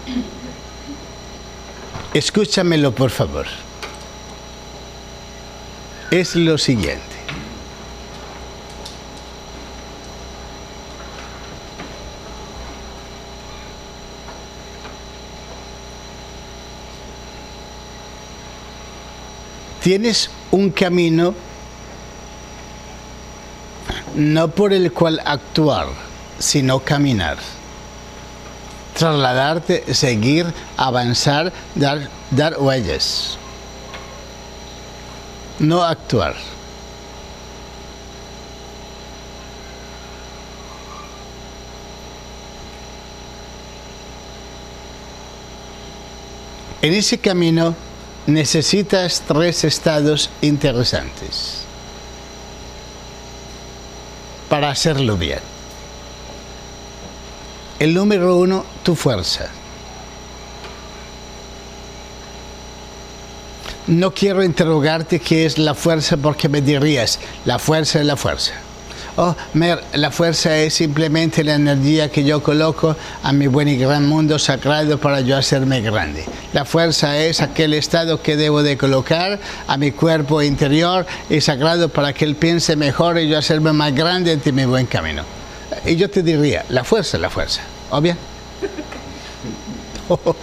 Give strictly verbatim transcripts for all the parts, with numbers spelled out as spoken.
Escúchamelo, por favor. Es lo siguiente. Tienes un camino no por el cual actuar, sino caminar. Trasladarte, seguir, avanzar, dar, dar huellas. No actuar. En ese camino necesitas tres estados interesantes para hacerlo bien. El número uno, tu fuerza. No quiero interrogarte qué es la fuerza porque me dirías, la fuerza es la fuerza. Oh, Mer, la fuerza es simplemente la energía que yo coloco a mi buen y gran mundo sagrado para yo hacerme grande. La fuerza es aquel estado que debo de colocar a mi cuerpo interior y sagrado para que él piense mejor y yo hacerme más grande en mi buen camino. Y yo te diría, la fuerza es la fuerza, ¿obvio? Oh.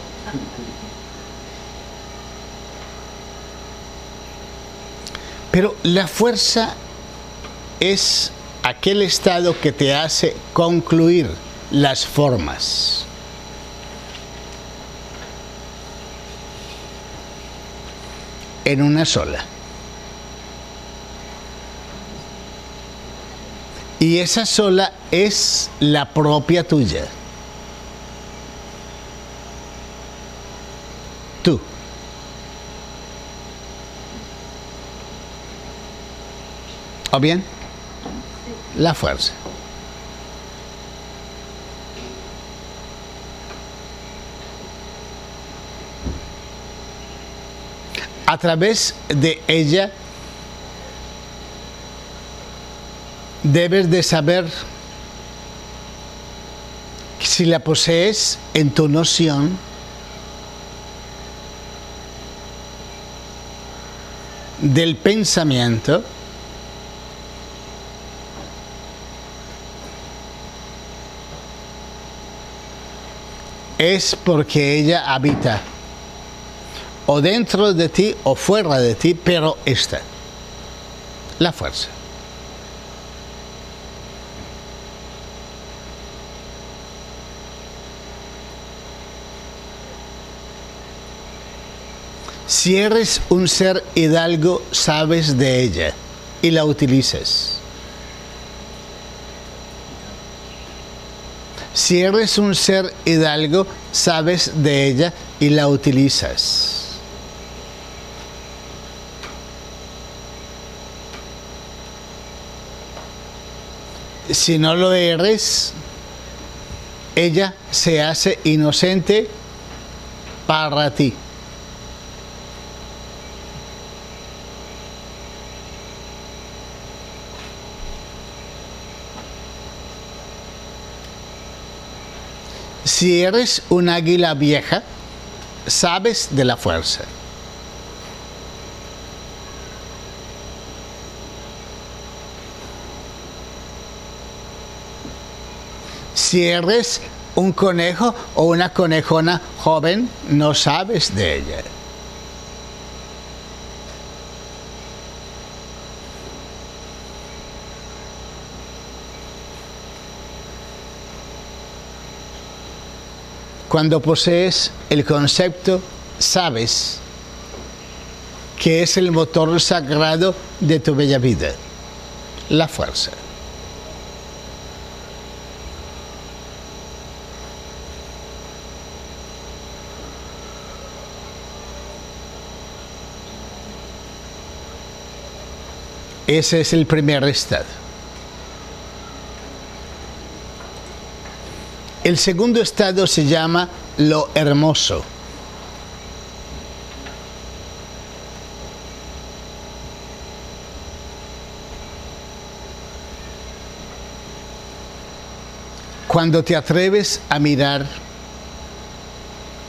Pero la fuerza es aquel estado que te hace concluir las formas. En una sola. Y esa sola es la propia tuya. Tú. ¿O bien? La fuerza. A través de ella debes de saber que si la posees en tu noción, del pensamiento, es porque ella habita o dentro de ti o fuera de ti, pero está la fuerza. Si eres un ser hidalgo, sabes de ella y la utilizas. Si eres un ser hidalgo, sabes de ella y la utilizas. Si no lo eres, ella se hace inocente para ti. Si eres un águila vieja, sabes de la fuerza. Si eres un conejo o una conejona joven, no sabes de ella. Cuando posees el concepto, sabes que es el motor sagrado de tu bella vida, la fuerza. Ese es el primer estado. El segundo estado se llama lo hermoso. Cuando te atreves a mirar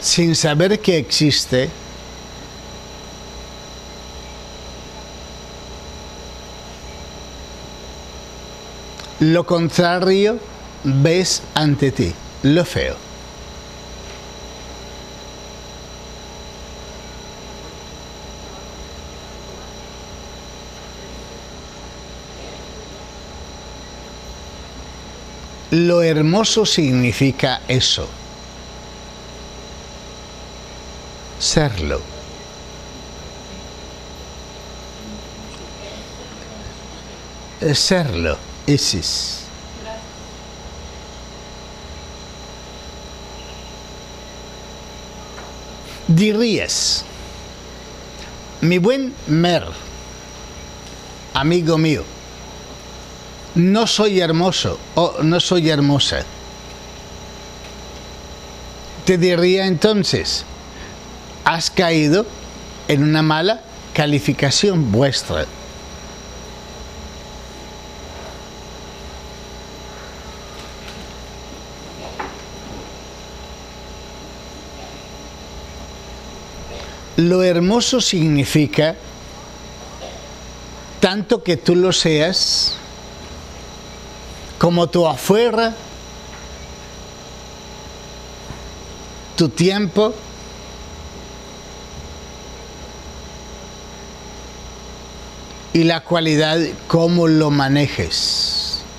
sin saber que existe, lo contrario ves ante ti, lo feo. Lo hermoso significa eso, serlo. Serlo, Isis. Dirías, mi buen Mer, amigo mío, no soy hermoso o no soy hermosa. Te diría entonces, has caído en una mala calificación vuestra. Lo hermoso significa tanto que tú lo seas, como tu afuera, tu tiempo, y la cualidad, cómo lo manejes.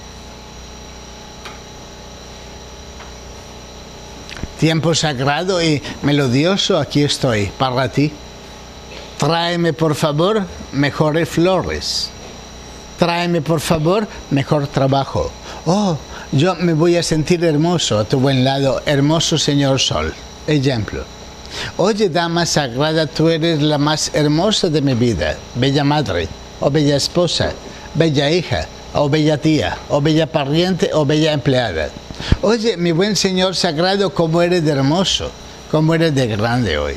Tiempo sagrado y melodioso, aquí estoy, para ti. Tráeme, por favor, mejores flores. Tráeme, por favor, mejor trabajo. Oh, yo me voy a sentir hermoso a tu buen lado, hermoso señor Sol. Ejemplo. Oye, dama sagrada, tú eres la más hermosa de mi vida. Bella madre, o bella esposa, bella hija, o bella tía, o bella pariente, o bella empleada. Oye, mi buen señor sagrado, cómo eres de hermoso, cómo eres de grande hoy.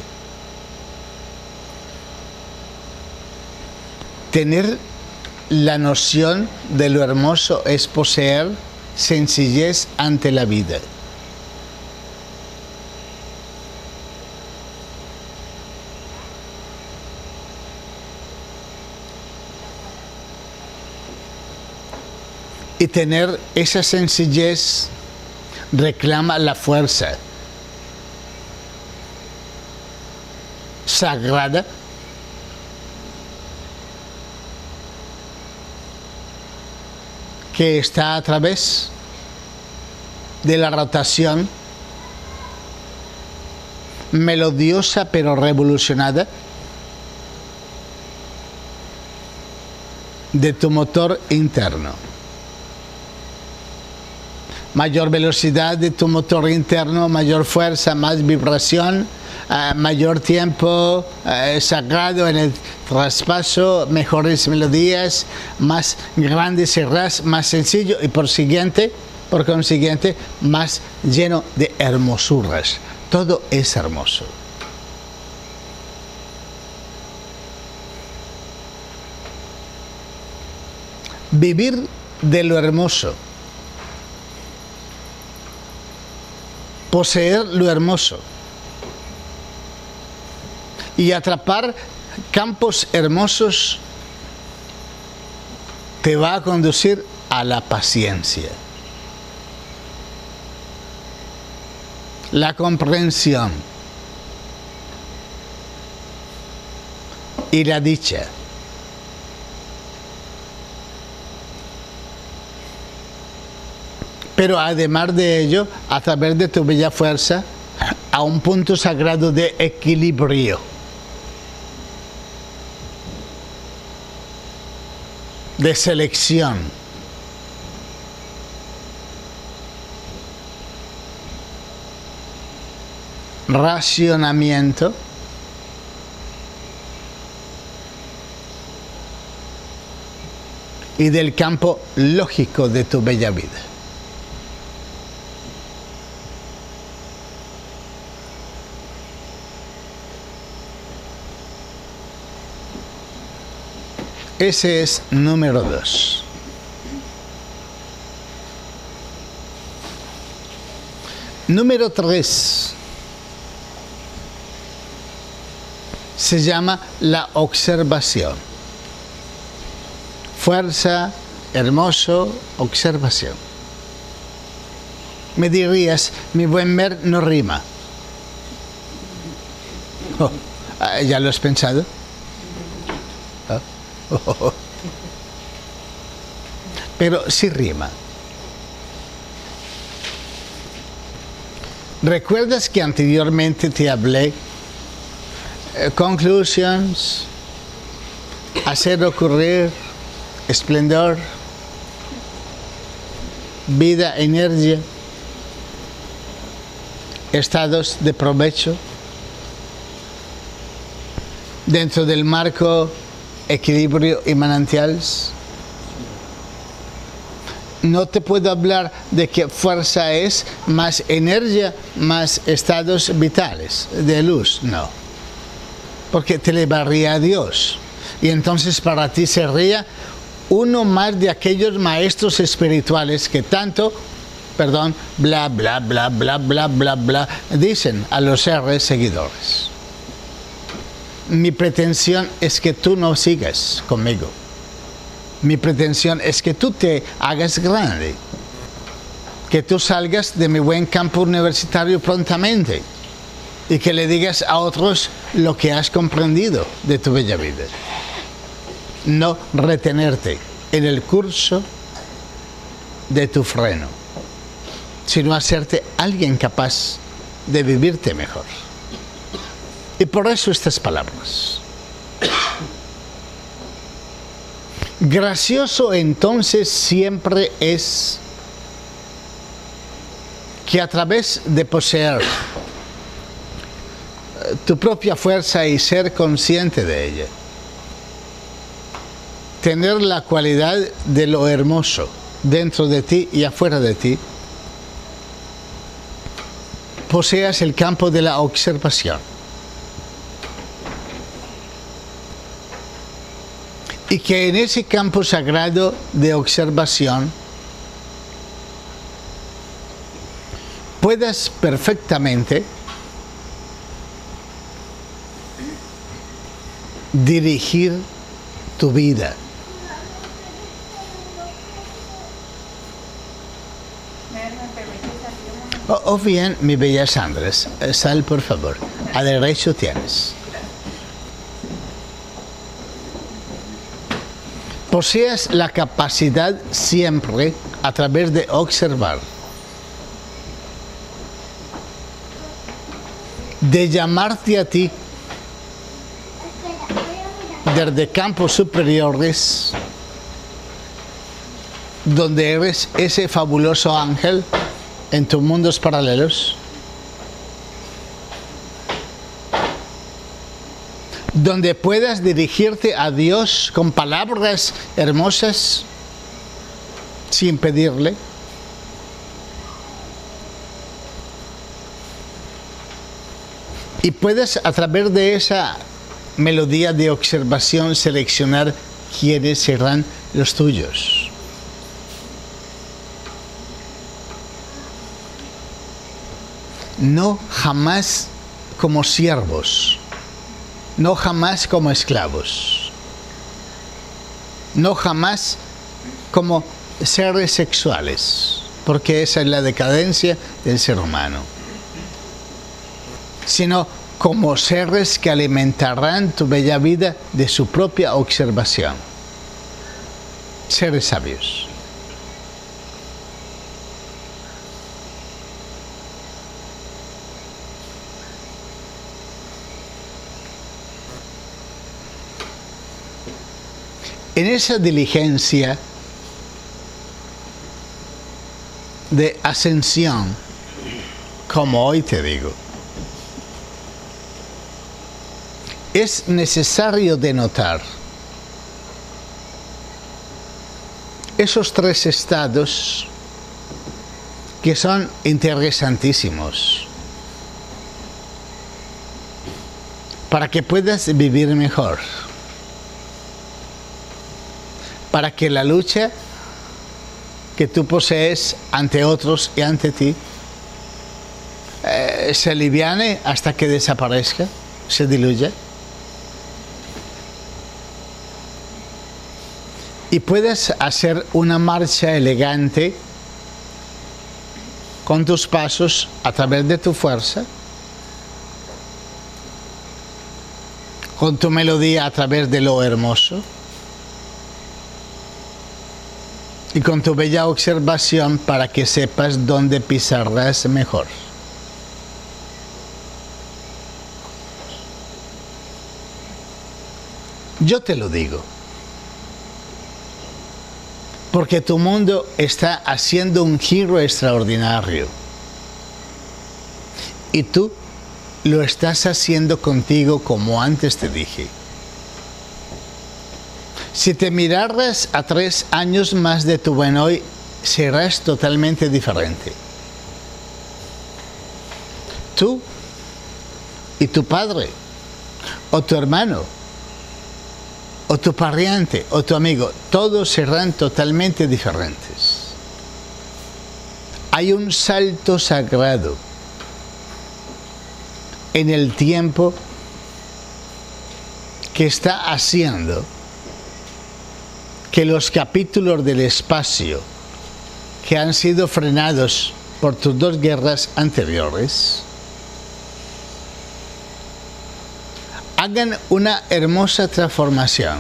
Tener la noción de lo hermoso es poseer sencillez ante la vida. Y tener esa sencillez reclama la fuerza sagrada que está a través de la rotación melodiosa pero revolucionada de tu motor interno. Mayor velocidad de tu motor interno, mayor fuerza, más vibración, uh, mayor tiempo uh, sagrado en el traspaso, mejores melodías, más grandes y ras, más sencillo y por siguiente, por consiguiente, más lleno de hermosuras. Todo es hermoso. Vivir de lo hermoso. Poseer lo hermoso y atrapar campos hermosos te va a conducir a la paciencia, la comprensión y la dicha. Pero además de ello, a través de tu bella fuerza, a un punto sagrado de equilibrio. De selección. Racionamiento. Y del campo lógico de tu bella vida. Ese es número dos. Número tres. se llama la observación. Fuerza, hermoso, observación. Me dirías, mi buen Mer no rima. Oh, ¿ya lo has pensado? Oh, oh, oh. Pero sí rima. ¿Recuerdas que anteriormente te hablé? Eh, conclusions, hacer ocurrir, esplendor, vida, energía, estados de provecho, dentro del marco equilibrio y manantiales. No te puedo hablar de que fuerza es más energía, más estados vitales de luz, no. Porque te elevaría a Dios. Y entonces para ti sería uno más de aquellos maestros espirituales que tanto, perdón, bla, bla, bla, bla, bla, bla, bla, dicen a los R seguidores. Mi pretensión es que tú no sigas conmigo. Mi pretensión es que tú te hagas grande, que tú salgas de mi buen campo universitario prontamente y que le digas a otros lo que has comprendido de tu bella vida. No retenerte en el curso de tu freno, sino hacerte alguien capaz de vivirte mejor. Y por eso estas palabras. Gracioso entonces siempre es que a través de poseer tu propia fuerza y ser consciente de ella, tener la cualidad de lo hermoso dentro de ti y afuera de ti, poseas el campo de la observación. Y que en ese campo sagrado de observación puedas perfectamente dirigir tu vida. O, o bien, mi bella Sandra, sal por favor, a derecho tienes. Poseas la capacidad siempre, a través de observar, de llamarte a ti desde campos superiores, donde eres ese fabuloso ángel en tus mundos paralelos, donde puedas dirigirte a Dios con palabras hermosas sin pedirle, y puedes a través de esa melodía de observación seleccionar quiénes serán los tuyos. No jamás como siervos, no jamás como esclavos, no jamás como seres sexuales, porque esa es la decadencia del ser humano, sino como seres que alimentarán tu bella vida de su propia observación, seres sabios. En esa diligencia de ascensión, como hoy te digo, es necesario denotar esos tres estados que son interesantísimos para que puedas vivir mejor, para que la lucha que tú posees ante otros y ante ti eh, se aliviane hasta que desaparezca, se diluya. y puedes hacer una marcha elegante con tus pasos a través de tu fuerza, con tu melodía a través de lo hermoso y con tu bella observación para que sepas dónde pisarás mejor. Yo te lo digo, porque tu mundo está haciendo un giro extraordinario y tú lo estás haciendo contigo como antes te dije. Si te miraras a tres años más de tu buen hoy, serás totalmente diferente. Tú y tu padre, o tu hermano, o tu pariente, o tu amigo, todos serán totalmente diferentes. Hay un salto sagrado en el tiempo que está haciendo que los capítulos del espacio que han sido frenados por tus dos guerras anteriores hagan una hermosa transformación.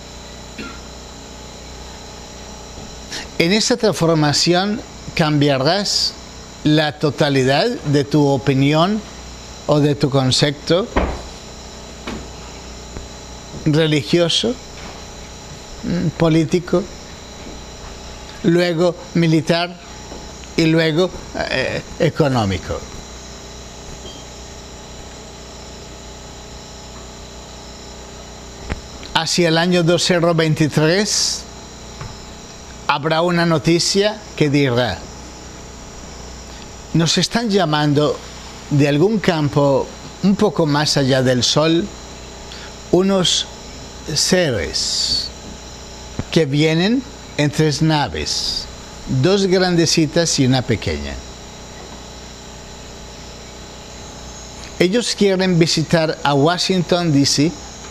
En esa transformación cambiarás la totalidad de tu opinión o de tu concepto religioso, político, luego militar y luego eh, económico. Hacia el año dos mil veintitrés habrá una noticia que dirá: nos están llamando de algún campo un poco más allá del Sol unos seres que vienen en tres naves, dos grandecitas y una pequeña. Ellos quieren visitar a Washington, D C,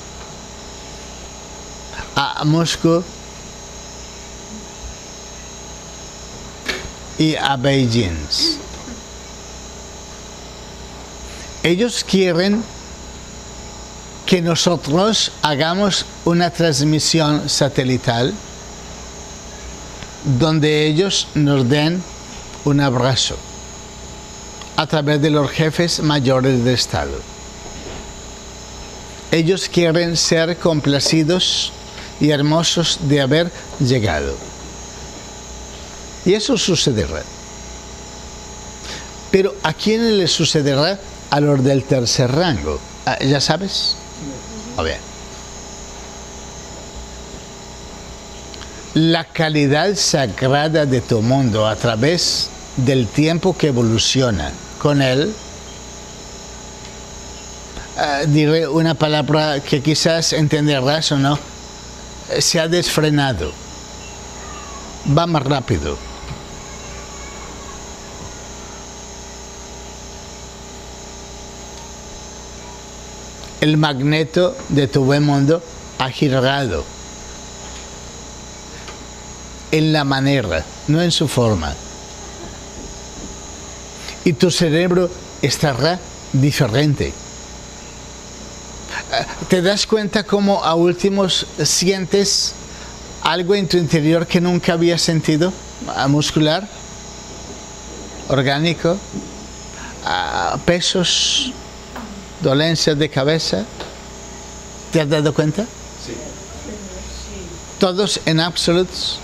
a Moscú y a Beijing. Ellos quieren que nosotros hagamos una transmisión satelital donde ellos nos den un abrazo a través de los jefes mayores de Estado. Ellos quieren ser complacidos y hermosos de haber llegado. Y eso sucederá. Pero ¿a quién le sucederá? A los del tercer rango. ¿Ya sabes? A ver. La calidad sagrada de tu mundo a través del tiempo que evoluciona con él, uh, diré una palabra que quizás entenderás o no, se ha desfrenado, va más rápido. El magneto de tu buen mundo ha girado en la manera, no en su forma. Y tu cerebro estará diferente. ¿Te das cuenta cómo a últimos sientes algo en tu interior que nunca habías sentido? Muscular, orgánico, pesos, dolencias de cabeza. ¿Te has dado cuenta? Sí. Todos en absolutos.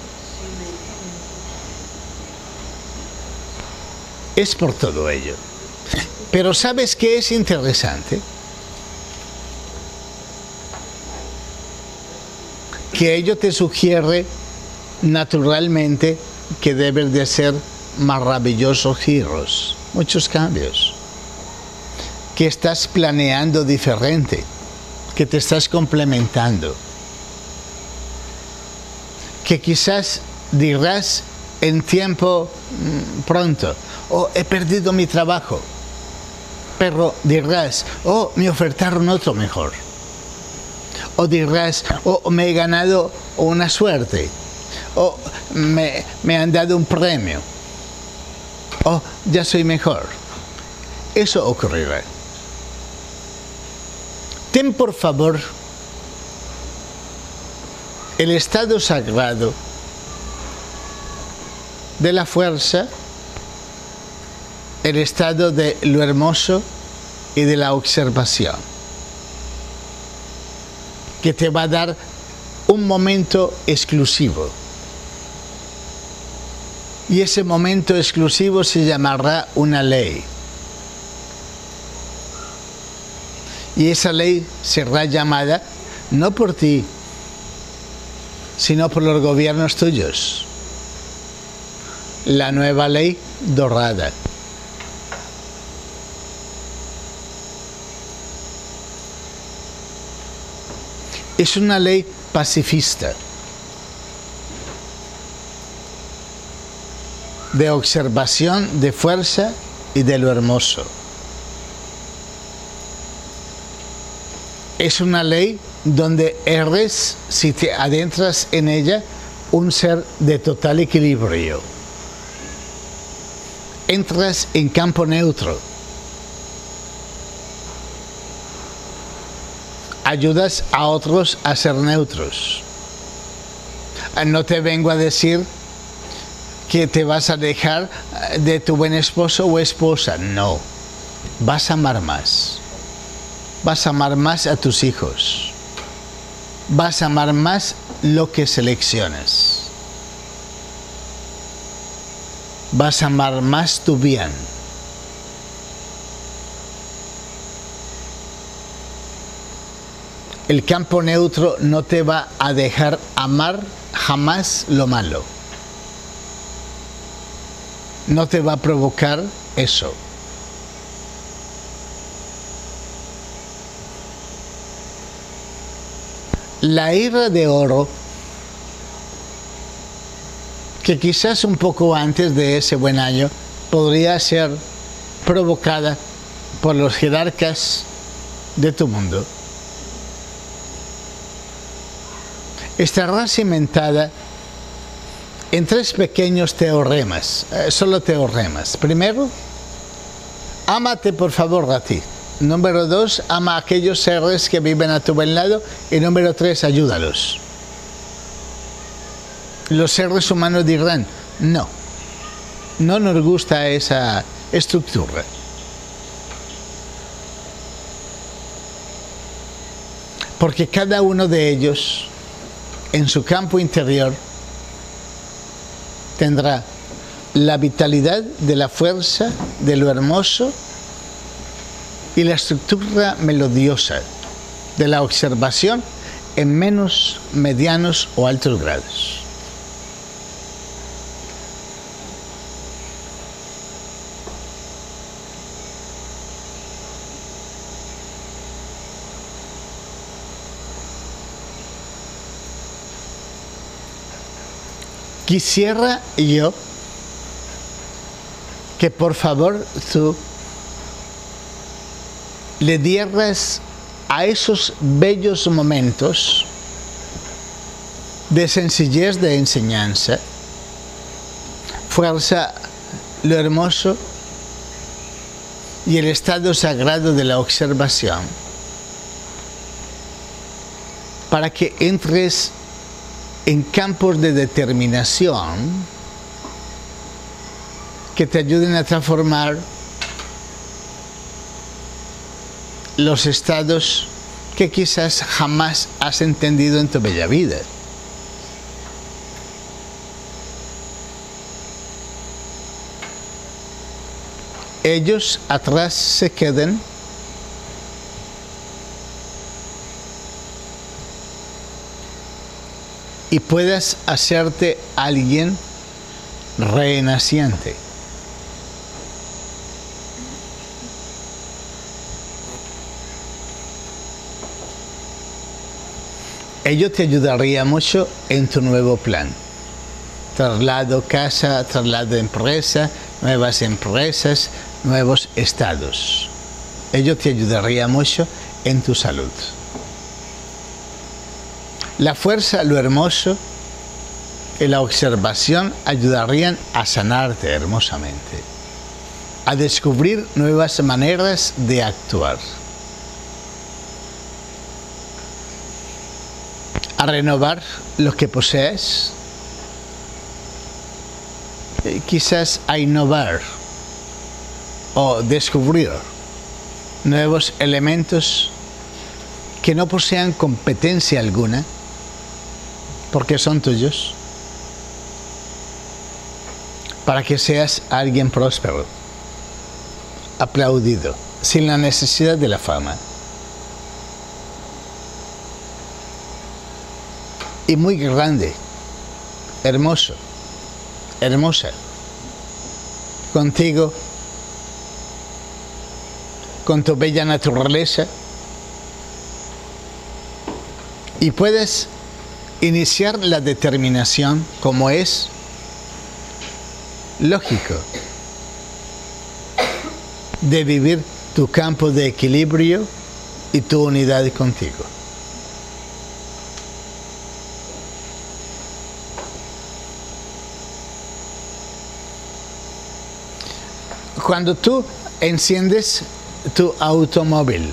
Es por todo ello. Pero ¿sabes qué es interesante? Que ello te sugiere naturalmente que debes de hacer maravillosos giros, muchos cambios, que estás planeando diferente, que te estás complementando, que quizás dirás en tiempo mmm, pronto: oh, he perdido mi trabajo, pero dirás: oh, me ofertaron otro mejor. O dirás, oh, me he ganado una suerte, o me, me han dado un premio, o ya soy mejor. Eso ocurrirá. Ten por favor el estado sagrado de la fuerza, el estado de lo hermoso y de la observación, que te va a dar un momento exclusivo. Y ese momento exclusivo se llamará una ley. Y esa ley será llamada no por ti, sino por los gobiernos tuyos. La nueva ley dorada. Es una ley pacifista, de observación, de fuerza y de lo hermoso. Es una ley donde eres, si te adentras en ella, un ser de total equilibrio. Entras en campo neutro. Ayudas a otros a ser neutros. No te vengo a decir que te vas a dejar de tu buen esposo o esposa. No. Vas a amar más. Vas a amar más a tus hijos. Vas a amar más lo que selecciones. Vas a amar más tu bien. El campo neutro no te va a dejar amar jamás lo malo. No te va a provocar eso. La era de oro, que quizás un poco antes de ese buen año, podría ser provocada por los jerarcas de tu mundo, estará cimentada en tres pequeños teoremas, eh, solo teoremas. Primero, ámate por favor a ti. Número dos, ama a aquellos seres que viven a tu buen lado. Y número tres, ayúdalos. Los seres humanos dirán, no, no nos gusta esa estructura. Porque cada uno de ellos, en su campo interior, tendrá la vitalidad de la fuerza, de lo hermoso y la estructura melodiosa de la observación en menos, medianos o altos grados. Quisiera yo que por favor tú le dieras a esos bellos momentos de sencillez de enseñanza, fuerza, lo hermoso y el estado sagrado de la observación, para que entres en campos de determinación que te ayuden a transformar los estados que quizás jamás has entendido en tu bella vida. Ellos atrás se queden y puedas hacerte alguien renaciente. Ello te ayudaría mucho en tu nuevo plan. Traslado casa, traslado empresa, nuevas empresas, nuevos estados. Ello te ayudaría mucho en tu salud. La fuerza, lo hermoso y la observación ayudarían a sanarte hermosamente, a descubrir nuevas maneras de actuar, a renovar lo que posees, quizás a innovar o descubrir nuevos elementos que no posean competencia alguna, porque son tuyos, para que seas alguien próspero, aplaudido, sin la necesidad de la fama. Y muy grande, hermoso, hermosa, contigo, con tu bella naturaleza, y puedes iniciar la determinación, como es lógico, de vivir tu campo de equilibrio y tu unidad contigo. Cuando tú enciendes tu automóvil,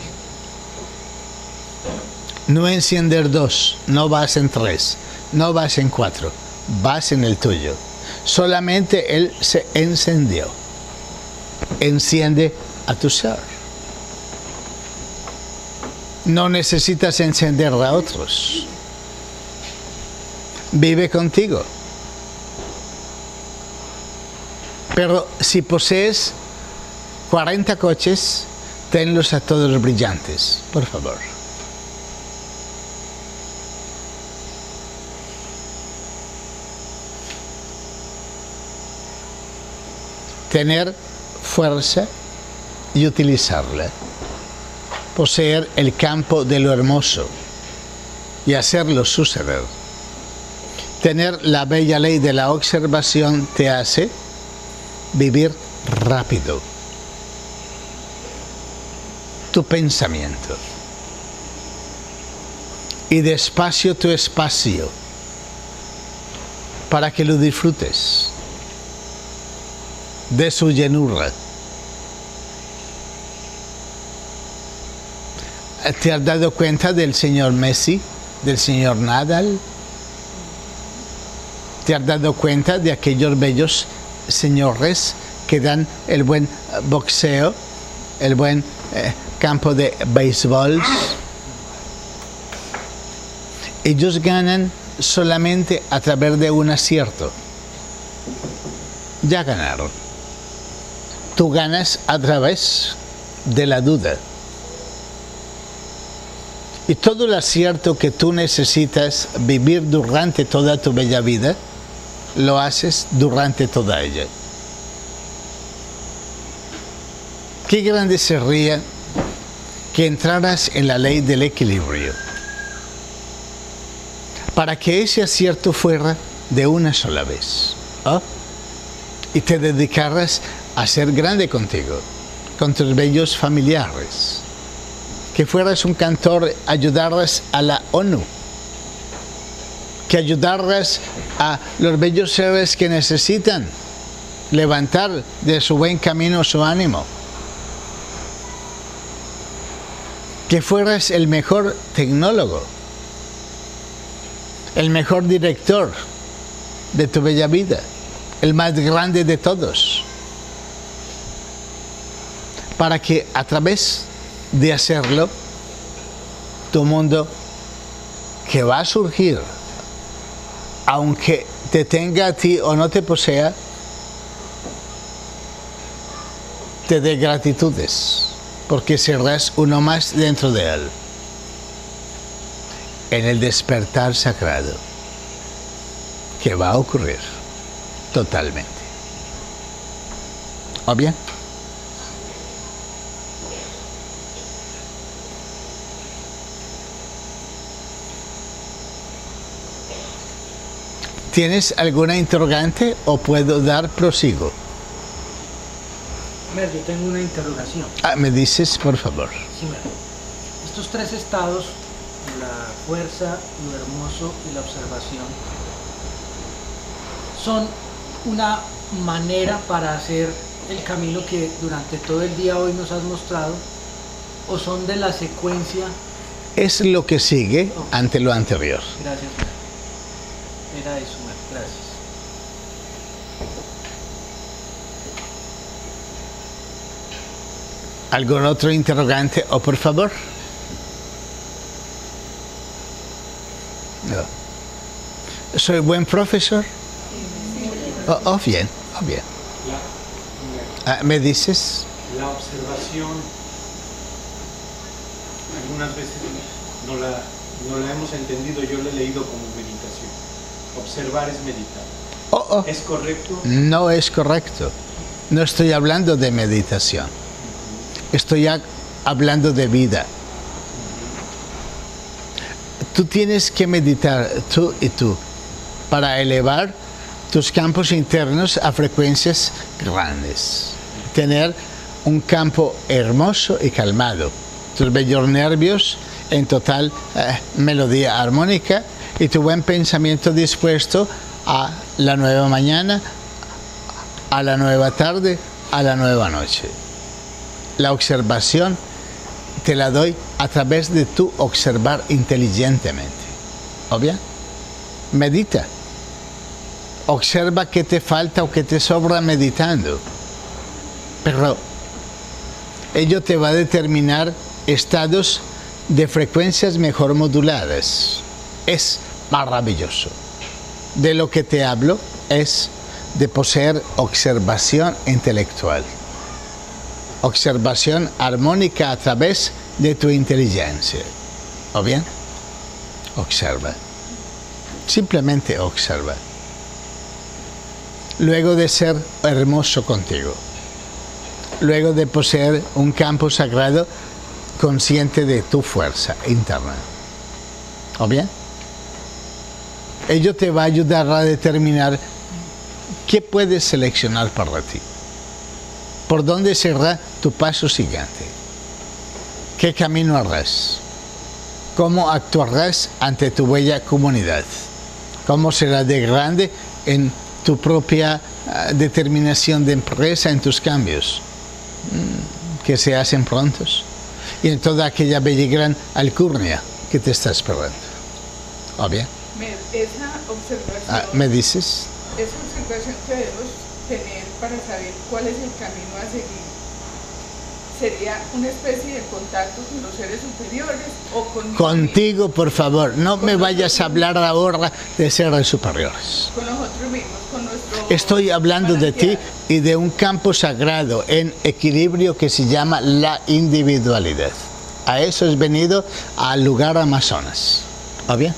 no encender dos, no vas en tres, no vas en cuatro, vas en el tuyo. Solamente él se encendió. Enciende a tu ser. No necesitas encender a otros. Vive contigo. Pero si posees cuarenta coches, tenlos a todos brillantes, por favor. Tener fuerza y utilizarla. Poseer el campo de lo hermoso y hacerlo suceder. Tener la bella ley de la observación te hace vivir rápido tu pensamiento y despacio tu espacio para que lo disfrutes de su llenura. ¿Te has dado cuenta del señor Messi, del señor Nadal? ¿Te has dado cuenta de aquellos bellos señores que dan el buen boxeo, el buen eh, campo de béisbol? Ellos ganan solamente a través de un acierto. Ya ganaron. Tú ganas a través de la duda. Y todo el acierto que tú necesitas vivir durante toda tu bella vida, lo haces durante toda ella. Qué grande sería que entraras en la ley del equilibrio, para que ese acierto fuera de una sola vez, ¿oh? Y te dedicaras a ser grande contigo, con tus bellos familiares, que fueras un cantor, ayudaras a la ONU, que ayudaras a los bellos seres que necesitan levantar de su buen camino su ánimo, que fueras el mejor tecnólogo, el mejor director de tu bella vida, el más grande de todos, para que a través de hacerlo, tu mundo que va a surgir, aunque te tenga a ti o no te posea, te dé gratitudes, porque serás uno más dentro de él, en el despertar sagrado que va a ocurrir totalmente. ¿O bien? ¿Tienes alguna interrogante o puedo dar prosigo? Mer, yo tengo una interrogación. Ah, me dices, por favor. Sí, Mer. Estos tres estados la fuerza, lo hermoso y la observación son una manera para hacer el camino que durante todo el día hoy nos has mostrado, o son de la secuencia? Es lo que sigue oh. ante lo anterior. Gracias. Era eso, gracias. ¿Algún otro interrogante? ¿O por favor? No. ¿Soy buen profesor? Oh, oh bien, oh, bien. La, ah, ¿Me dices? La observación, algunas veces no la, no la hemos entendido, yo la he leído como meditación. Observar es meditar. Oh, oh. ¿Es correcto? No es correcto. No estoy hablando de meditación. Estoy hablando de vida. Tú tienes que meditar, tú y tú, para elevar tus campos internos a frecuencias grandes. Tener un campo hermoso y calmado. Tus bellos nervios en total eh, melodía armónica y tu buen pensamiento dispuesto a la nueva mañana, a la nueva tarde, a la nueva noche. La observación te la doy a través de tu observar inteligentemente. ¿Obvio? Medita. Observa qué te falta o qué te sobra meditando. Pero ello te va a determinar estados de frecuencias mejor moduladas. Es maravilloso. De lo que te hablo es de poseer observación intelectual. Observación armónica a través de tu inteligencia. ¿O bien? Observa. Simplemente observa. Luego de ser hermoso contigo. Luego de poseer un campo sagrado consciente de tu fuerza interna. ¿O bien? Ello te va a ayudar a determinar qué puedes seleccionar para ti. ¿Por dónde será tu paso siguiente? ¿Qué camino harás? ¿Cómo actuarás ante tu bella comunidad? ¿Cómo será de grande en tu propia uh, determinación de empresa, en tus cambios mm, que se hacen prontos? Y en toda aquella bella y gran alcurnia que te está esperando. ¿O bien? Esa observación, Ah, ¿me dices? esa observación que debemos tener para saber cuál es el camino a seguir, ¿sería una especie de contacto con los seres superiores o conmigo Contigo, mismo? por favor, no Con me vayas a hablar ahora de seres superiores. Con nosotros mismos, con nuestro... Estoy hablando de ti y de un campo sagrado en equilibrio que se llama la individualidad. A eso has venido al lugar Amazonas. ¿O bien?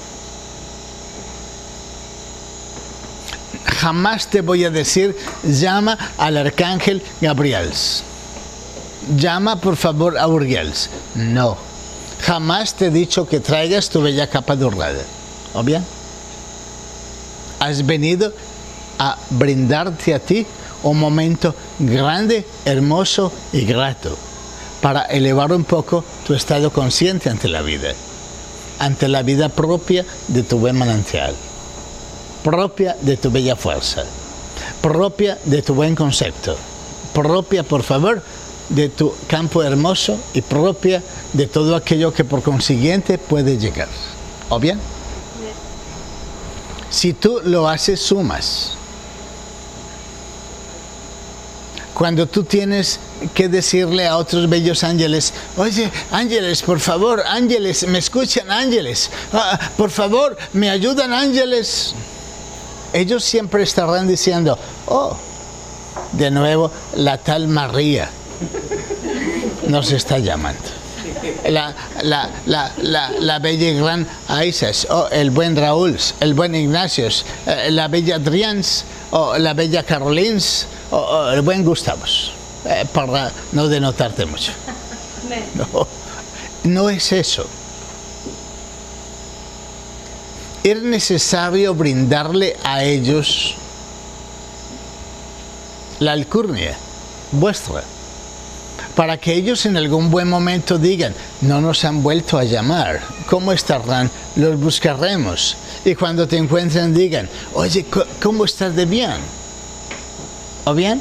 Jamás te voy a decir, llama al arcángel Gabriel. Llama por favor a Uriel. No. Jamás te he dicho que traigas tu bella capa dorada. ¿O bien? Has venido a brindarte a ti un momento grande, hermoso y grato para elevar un poco tu estado consciente ante la vida, ante la vida propia de tu buen manantial, propia de tu bella fuerza, propia de tu buen concepto, propia, por favor, de tu campo hermoso y propia de todo aquello que por consiguiente puede llegar. ¿O bien? Si tú lo haces, sumas. Cuando tú tienes que decirle a otros bellos ángeles, oye, ángeles, por favor, ángeles, me escuchan, ángeles, ah, por favor, me ayudan, ángeles. Ellos siempre estarán diciendo, oh, de nuevo, la tal María nos está llamando. La, la, la, la, la bella y gran Aisas, o el buen Raúl, el buen Ignacio, eh, la bella Adrians, o la bella Carolins, o, o el buen Gustavos, eh, para no denotarte mucho. No, no es eso. Es necesario brindarle a ellos la alcurnia vuestra, para que ellos en algún buen momento digan, no nos han vuelto a llamar, ¿cómo estarán? Los buscaremos. Y cuando te encuentren digan, oye, ¿cómo estás de bien? ¿O bien?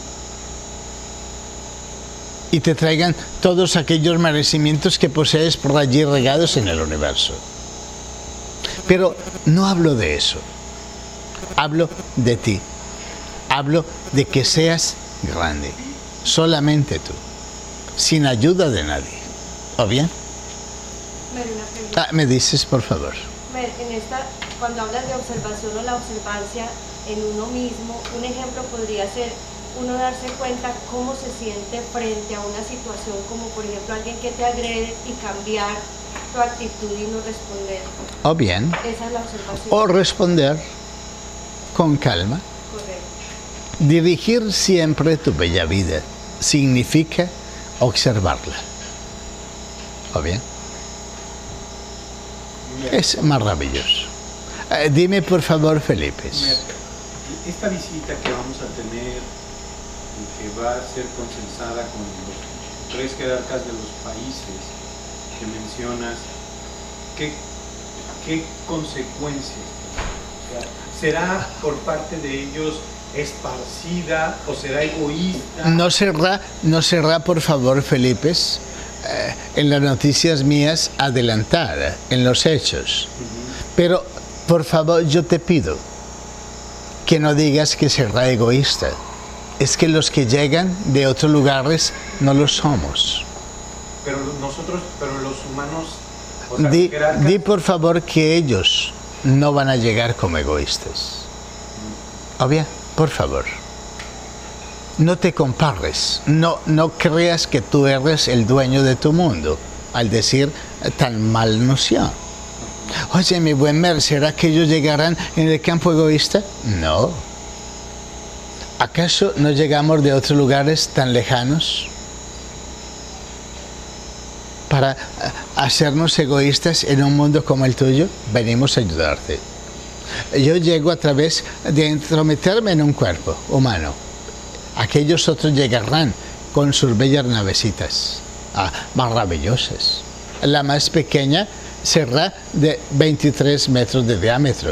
Y te traigan todos aquellos merecimientos que posees por allí regados en el universo. Pero no hablo de eso. Hablo de ti. Hablo de que seas grande. Solamente tú. Sin ayuda de nadie. ¿O bien? Ah, me dices, por favor. En esta, cuando hablas de observación o la observancia en uno mismo, un ejemplo podría ser uno darse cuenta cómo se siente frente a una situación como por ejemplo alguien que te agrede y cambiar tu actitud y no responder. O bien. Esa es la observación. O responder con calma. Correcto. Dirigir siempre tu bella vida significa observarla. ¿O bien? Es maravilloso. Eh, dime por favor, Felipe. Esta visita que vamos a tener y que va a ser consensada con los tres jerarcas de los países que mencionas, ¿qué, qué consecuencias? O sea, ¿será por parte de ellos esparcida o será egoísta? No será, no será por favor, Felipe, eh, en las noticias mías adelantada, en los hechos. Uh-huh. Pero, por favor, yo te pido que no digas que será egoísta. Es que los que llegan de otros lugares no lo somos. Pero nosotros, pero los humanos... O sea, di, jerarcas... di por favor que ellos no van a llegar como egoístas. Uh-huh. ¿O bien? Por favor. No te compares, no, no creas que tú eres el dueño de tu mundo, al decir tan mal noción. Oye, mi buen Mer, ¿será que ellos llegarán en el campo egoísta? No. ¿Acaso no llegamos de otros lugares tan lejanos para hacernos egoístas en un mundo como el tuyo? Venimos a ayudarte. Yo llego a través de entrometerme en un cuerpo humano. Aquellos otros llegarán con sus bellas navecitas, ah, maravillosas. La más pequeña será de veintitrés metros de diámetro.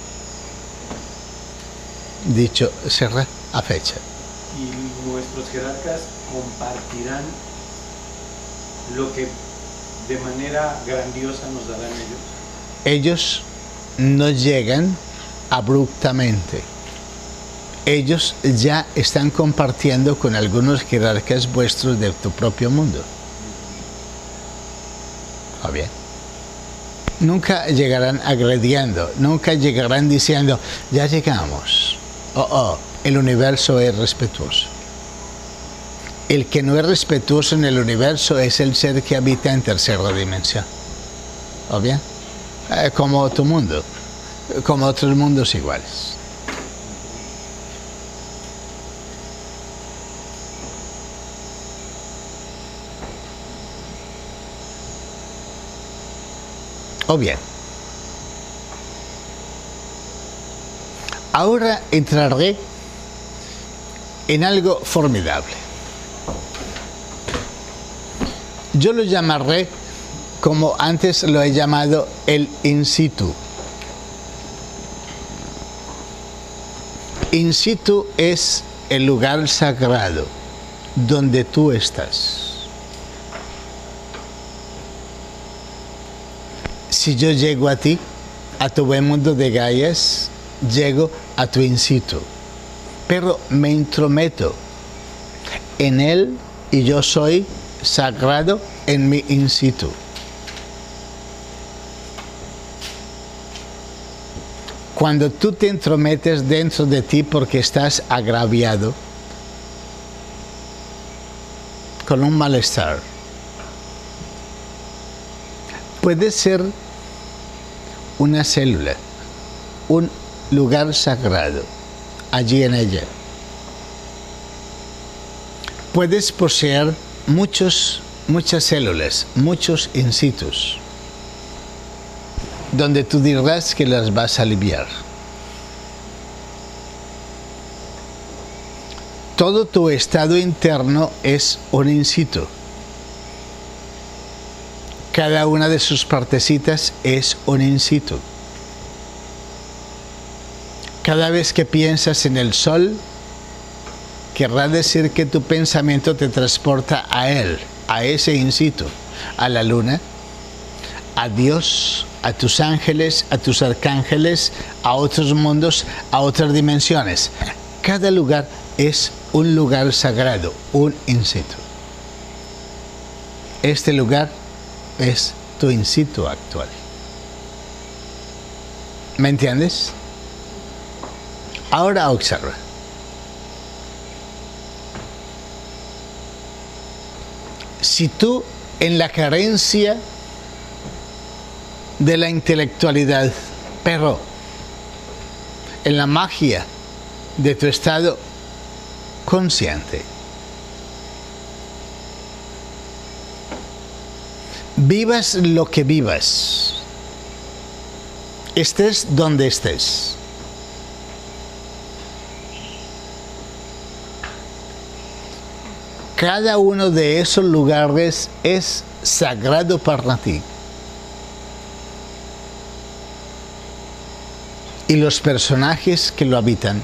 Dicho será a fecha. ¿Y nuestros jerarcas compartirán lo que de manera grandiosa nos darán ellos? Ellos no llegan abruptamente. Ellos ya están compartiendo con algunos jerarcas vuestros de tu propio mundo. ¿Está bien? Nunca llegarán agrediendo, nunca llegarán diciendo, ya llegamos. Oh, oh, el universo es respetuoso. El que no es respetuoso en el universo es el ser que habita en tercera dimensión. ¿Está bien? Eh, como tu mundo, como otros mundos iguales. O bien, ahora entraré en algo formidable. Yo lo llamaré, como antes lo he llamado, el in situ. In situ es el lugar sagrado donde tú estás. Si yo llego a ti, a tu buen mundo de Gaias, llego a tu in situ, pero me intrometo en él y yo soy sagrado en mi in situ. Cuando tú te entrometes dentro de ti porque estás agraviado con un malestar, puede ser una célula, un lugar sagrado, allí en ella. Puedes poseer muchos, muchas células, muchos in situs, donde tú dirás que las vas a aliviar. Todo tu estado interno es un in situ. Cada una de sus partecitas es un in situ. Cada vez que piensas en el sol, querrá decir que tu pensamiento te transporta a él, a ese in situ, a la luna, a Dios, a tus ángeles, a tus arcángeles, a otros mundos, a otras dimensiones. Cada lugar es un lugar sagrado, un in situ. Este lugar es tu in situ actual. ¿Me entiendes? Ahora observa. Si tú en la carencia de la intelectualidad, pero en la magia de tu estado consciente, vivas lo que vivas, estés donde estés, cada uno de esos lugares es sagrado para ti. Y los personajes que lo habitan,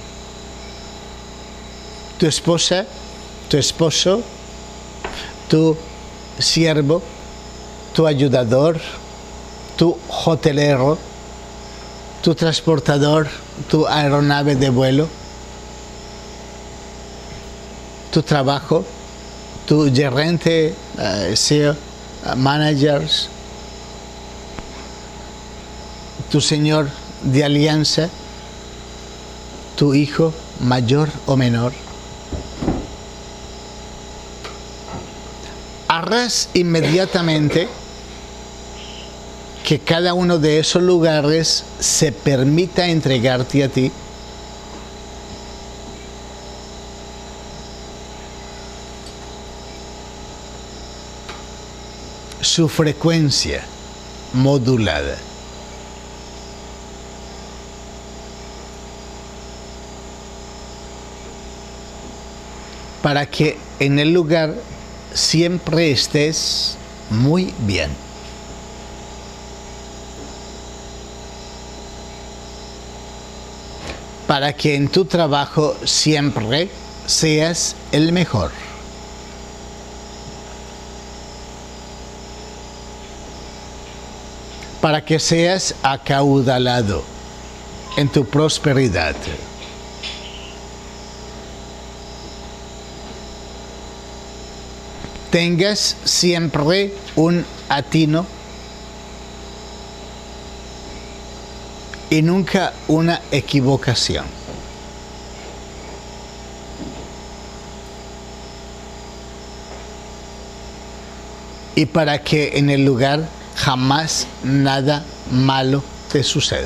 tu esposa, tu esposo, tu siervo, tu ayudador, tu hotelero, tu transportador, tu aeronave de vuelo, tu trabajo, tu gerente, uh, C E O, uh, managers, tu señor de alianza, tu hijo mayor o menor. Harás inmediatamente que cada uno de esos lugares se permita entregarte a ti su frecuencia modulada. Para que en el lugar siempre estés muy bien. Para que en tu trabajo siempre seas el mejor. Para que seas acaudalado en tu prosperidad. Tengas siempre un atino y nunca una equivocación. Y para que en el lugar jamás nada malo te suceda.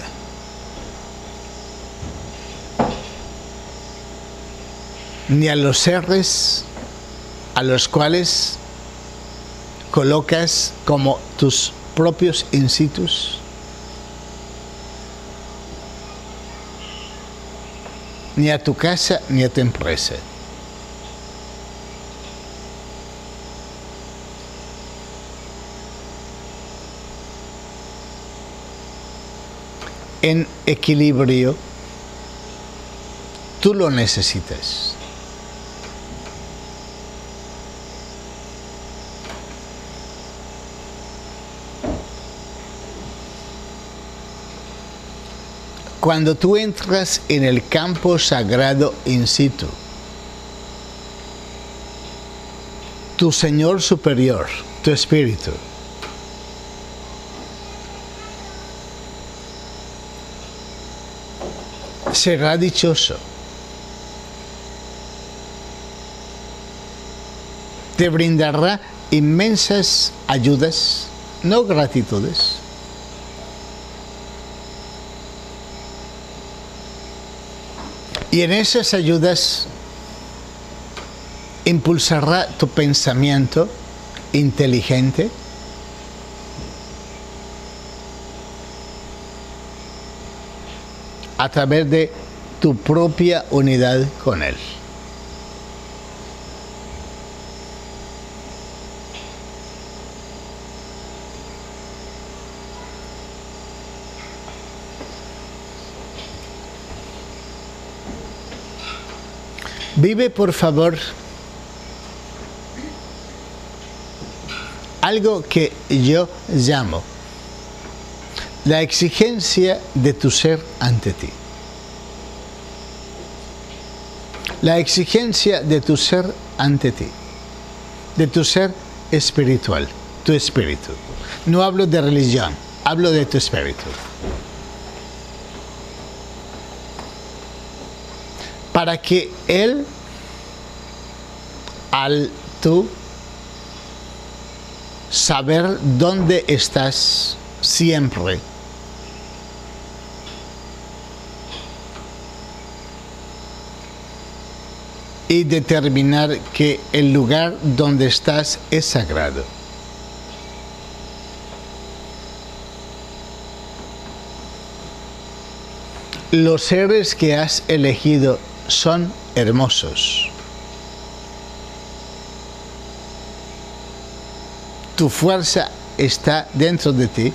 Ni a los seres a los cuales colocas como tus propios in situs, ni a tu casa ni a tu empresa. En equilibrio, tú lo necesitas. Cuando tú entras en el campo sagrado in situ, tu Señor superior, tu espíritu, será dichoso. Te brindará inmensas ayudas, no gratitudes. Y en esas ayudas impulsará tu pensamiento inteligente, a través de tu propia unidad con Él. Vive, por favor, algo que yo llamo la exigencia de tu ser ante ti. La exigencia de tu ser ante ti, de tu ser espiritual, tu espíritu. No hablo de religión, hablo de tu espíritu. Para que Él, al tú saber dónde estás siempre, y determinar que el lugar donde estás es sagrado. Los seres que has elegido son hermosos. Tu fuerza está dentro de ti.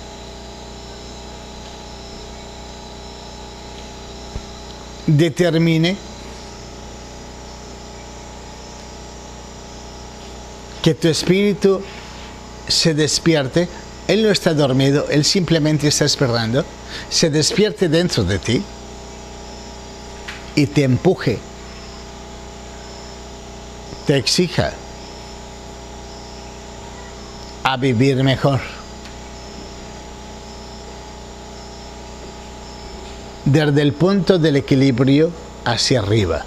Determine que tu espíritu se despierte. Él no está dormido, él simplemente está esperando. Se despierte dentro de ti y te empuje, te exija a vivir mejor. Desde el punto del equilibrio hacia arriba.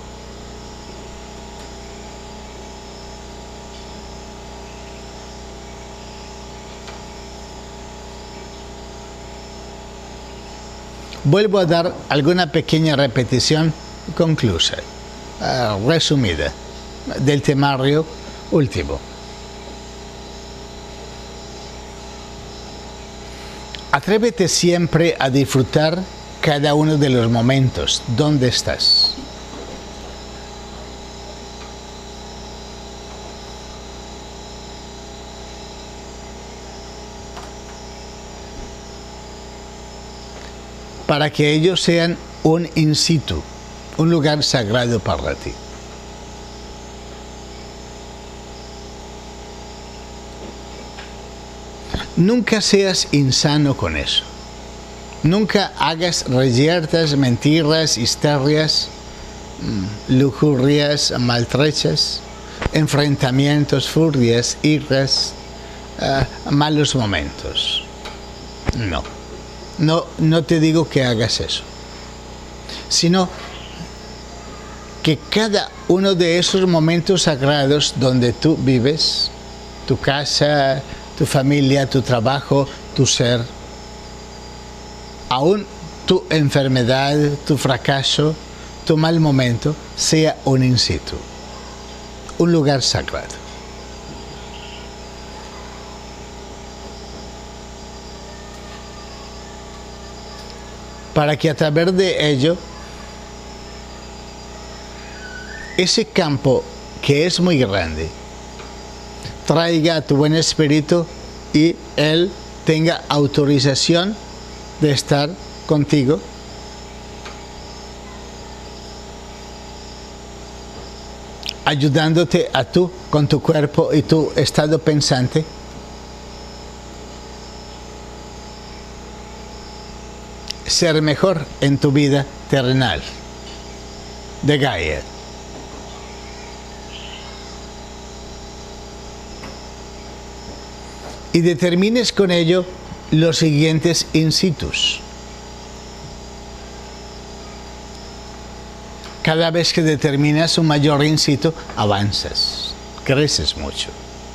Vuelvo a dar alguna pequeña repetición conclusa, uh, resumida, del temario último. Atrévete siempre a disfrutar cada uno de los momentos donde estás. Para que ellos sean un in situ, un lugar sagrado para ti. Nunca seas insano con eso. Nunca hagas reyertas, mentiras, histerias, lujurias, maltrechas, enfrentamientos, furias, iras, uh, malos momentos. No. No, no te digo que hagas eso, sino que cada uno de esos momentos sagrados donde tú vives, tu casa, tu familia, tu trabajo, tu ser, aún tu enfermedad, tu fracaso, tu mal momento, sea un in situ, un lugar sagrado. Para que a través de ello, ese campo que es muy grande, traiga a tu buen espíritu y él tenga autorización de estar contigo. Ayudándote a tú, con tu cuerpo y tu estado pensante, ser mejor en tu vida terrenal de Gaia. Y determines con ello los siguientes in situs. Cada vez que determinas un mayor in situ, avanzas, creces mucho.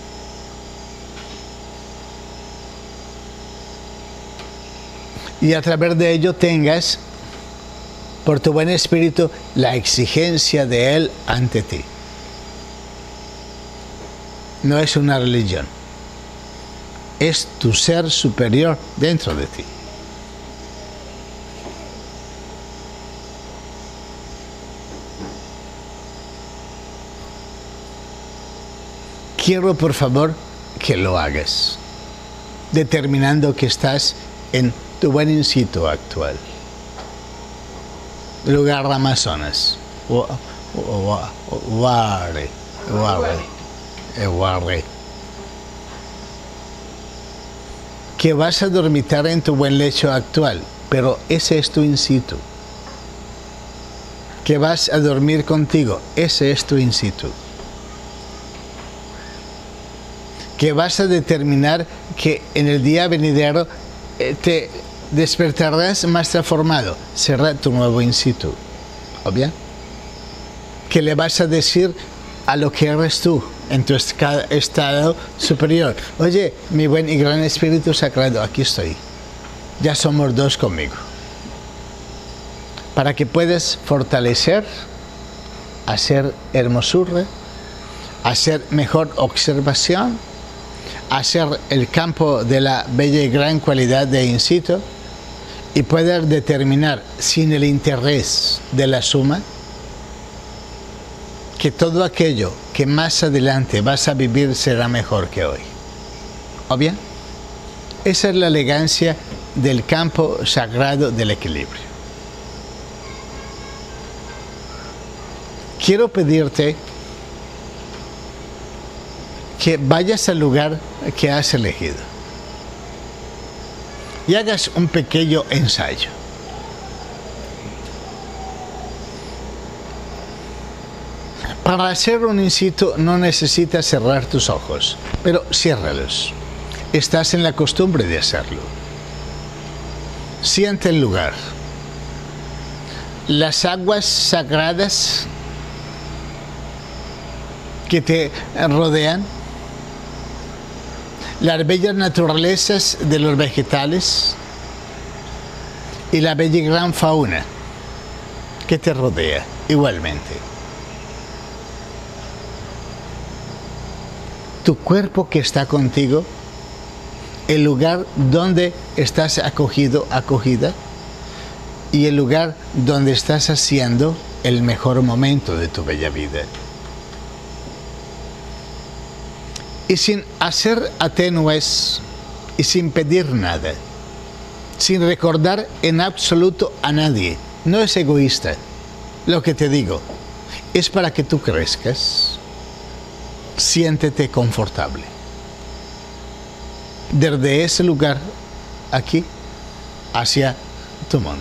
Y a través de ello tengas, por tu buen espíritu, la exigencia de Él ante ti. No es una religión, es tu ser superior dentro de ti. Quiero, por favor, que lo hagas, determinando que estás en tu buen in situ actual, lugar Amazonas, o, Ware, ware, ware. Que vas a dormitar en tu buen lecho actual, pero ese es tu in situ. Que vas a dormir contigo, ese es tu in situ. Que vas a determinar que en el día venidero eh, te despertarás más transformado, será tu nuevo in situ. ¿Obvio? Que le vas a decir a lo que eres tú en tu estado superior: oye, mi buen y gran Espíritu Sagrado, aquí estoy. Ya somos dos conmigo. Para que puedas fortalecer, hacer hermosura, hacer mejor observación, hacer el campo de la bella y gran cualidad de in situ y poder determinar sin el interés de la suma que todo aquello que más adelante vas a vivir será mejor que hoy. ¿Obvio? Esa es la elegancia del campo sagrado del equilibrio. Quiero pedirte que vayas al lugar que has elegido y hagas un pequeño ensayo. Para hacer un in situ no necesitas cerrar tus ojos, pero ciérralos. Estás en la costumbre de hacerlo. Siente el lugar. Las aguas sagradas que te rodean, las bellas naturalezas de los vegetales y la bella y gran fauna que te rodea igualmente. Tu cuerpo que está contigo, el lugar donde estás acogido, acogida, y el lugar donde estás haciendo el mejor momento de tu bella vida. Y sin hacer atenues y sin pedir nada, sin recordar en absoluto a nadie. No es egoísta lo que te digo, es para que tú crezcas. Siéntete confortable. Desde ese lugar, aquí, hacia tu mundo.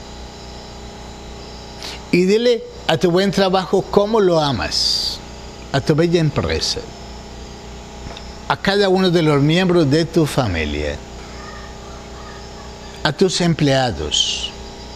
Y dile a tu buen trabajo cómo lo amas, a tu bella empresa, a cada uno de los miembros de tu familia, a tus empleados,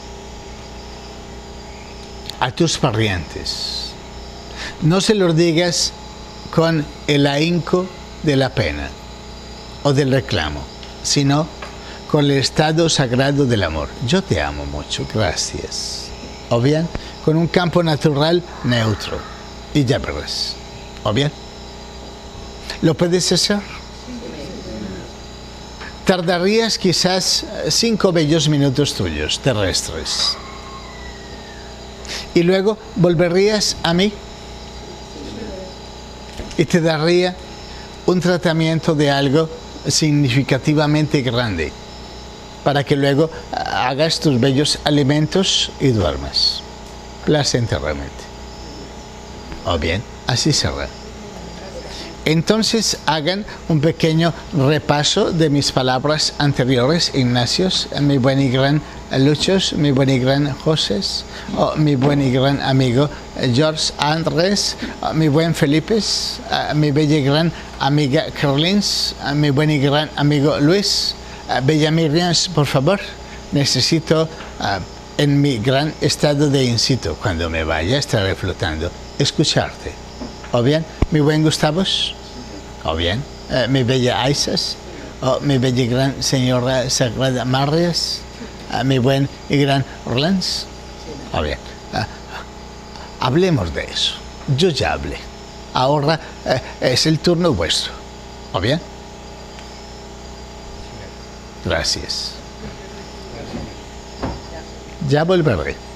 a tus parientes. No se los digas con el ahínco de la pena o del reclamo, sino con el estado sagrado del amor. Yo te amo mucho, gracias. O bien, con un campo natural neutro. Y ya verás. ¿O bien? ¿Lo puedes hacer? Tardarías quizás cinco bellos minutos tuyos, terrestres. Y luego volverías a mí y te daría un tratamiento de algo significativamente grande para que luego hagas tus bellos alimentos y duermas placenteramente. O bien, así será. Entonces hagan un pequeño repaso de mis palabras anteriores, Ignacios, mi buen y gran Luchos, mi buen y gran José, oh, mi buen y gran amigo George Andrés, oh, mi buen Felipe, uh, mi bella y gran amiga Carlins, uh, mi buen y gran amigo Luis, uh, bella Miriam, por favor, necesito uh, en mi gran estado de in situ, cuando me vaya, estaré flotando, escucharte. ¿O bien, mi buen Gustavos? ¿O bien, uh, mi bella Aisas? ¿O mi bella y gran señora Sagrada Marias? Uh, mi buen y gran Orlans? ¿O bien? Uh, hablemos de eso. Yo ya hablé. Ahora uh, es el turno vuestro. ¿O bien? Gracias. Ya volveré.